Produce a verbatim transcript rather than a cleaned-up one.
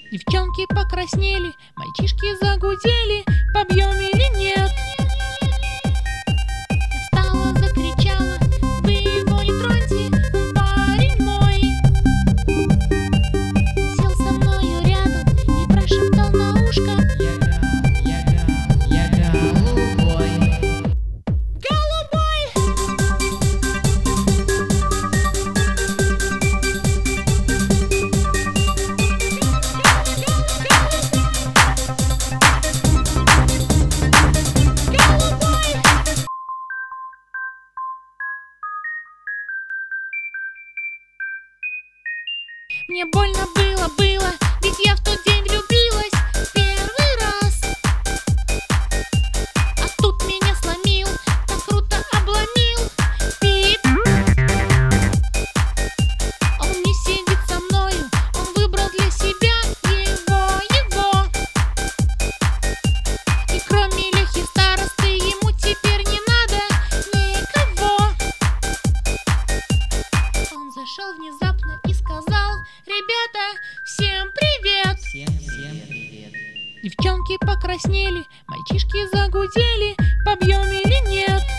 Девчонки покраснели, мальчишки загудели, побьем или нет? Я встала, закричала: вы его не троньте, он парень мой. Он сел со мною рядом и прошептал на ушко: я, я, я, я голубой. Голубой! Мне больно было, было, ведь я в тот день влюбилась в первый раз. А тут меня сломил, так круто обломил Пит. Он не сидит со мною, он выбрал для себя его, его. И кроме Лехи старосты ему теперь не надо никого. Он зашел внезапно и сказал: ребята, всем привет! Всем, всем привет! Девчонки покраснели, мальчишки загудели, побьем или нет?